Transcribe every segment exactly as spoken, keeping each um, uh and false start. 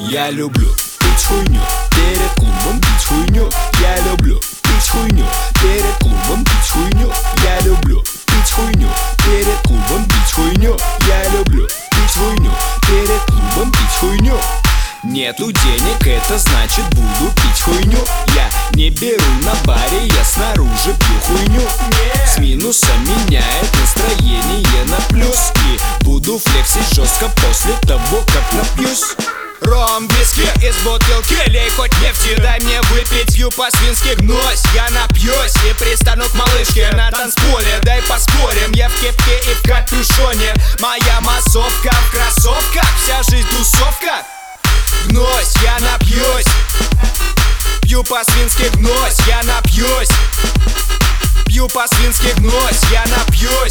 Я люблю пить хуйню, перед клубом пить хуйню. Я люблю пить хуйню, перед клубом пить хуйню. Я люблю пить хуйню, перед клубом пить хуйню. Я люблю пить хуйню, перед клубом пить хуйню. Нету денег, это значит буду пить хуйню. Я не беру на баре, я снаружи пью хуйню. С минуса меняет настроение на плюс. И буду флексить жестко после того, как напьюсь. Ром, виски из бутылки, лей хоть нефти, дай мне выпить, пью по-свински гнусь. Я напьюсь и пристану к малышке на танцполе. Дай поспорим, я в кепке и в капюшоне. Моя массовка в кроссовках, вся жизнь тусовка. Гнусь, я напьюсь, пью по-свински гнусь, я напьюсь, пью по-свински гнусь, я напьюсь.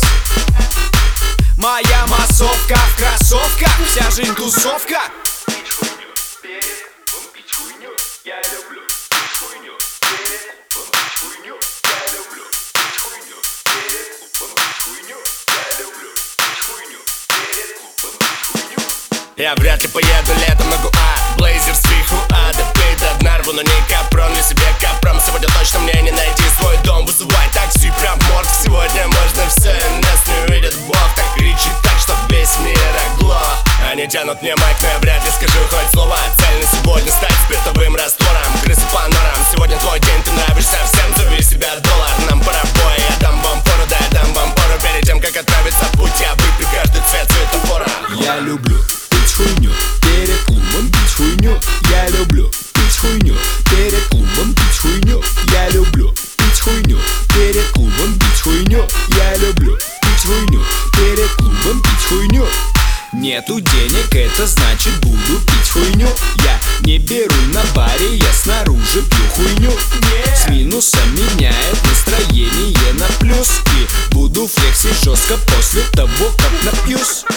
Моя массовка в кроссовках, вся жизнь тусовка. Я люблю пить хуйню, перед клубом пить хуйню. Я люблю пить хуйню, перед клубом пить хуйню. Я люблю пить хуйню, перед клубом пить хуйню. Я вряд ли поеду летом на Гуа, блейзер сверху, а да пей до дна, рву, но не капрон, для себя капром. Сегодня точно мне не найти свой дом, вызывай такси прям в морг. Сегодня можно все, нас не увидит Бог. Так кричи так, чтоб весь мир оглох. Они тянут мне майк, но я вряд ли скажу хоть слово. Цель на сегодня стать спиртовым раствором. Крысы по норам, сегодня твой день, ты нравишься всем. Зови себя доллар, нам пора в бой. Я дам вам пору, да я дам вам пору. Перед тем, как отправиться в путь, я выпью каждый цвет светофора. Я люблю пить хуйню, перед клубом пить хуйню. Я люблю пить хуйню, перед клубом пить хуйню. Я люблю пить хуйню, перед клубом пить хуйню. Я люблю пить хуйню, перед клубом пить хуйню. Нету денег, это значит буду пить хуйню. Я не беру на баре, я снаружи пью хуйню. С минуса меняет настроение на плюс. И буду флексить жестко после того, как напьюсь.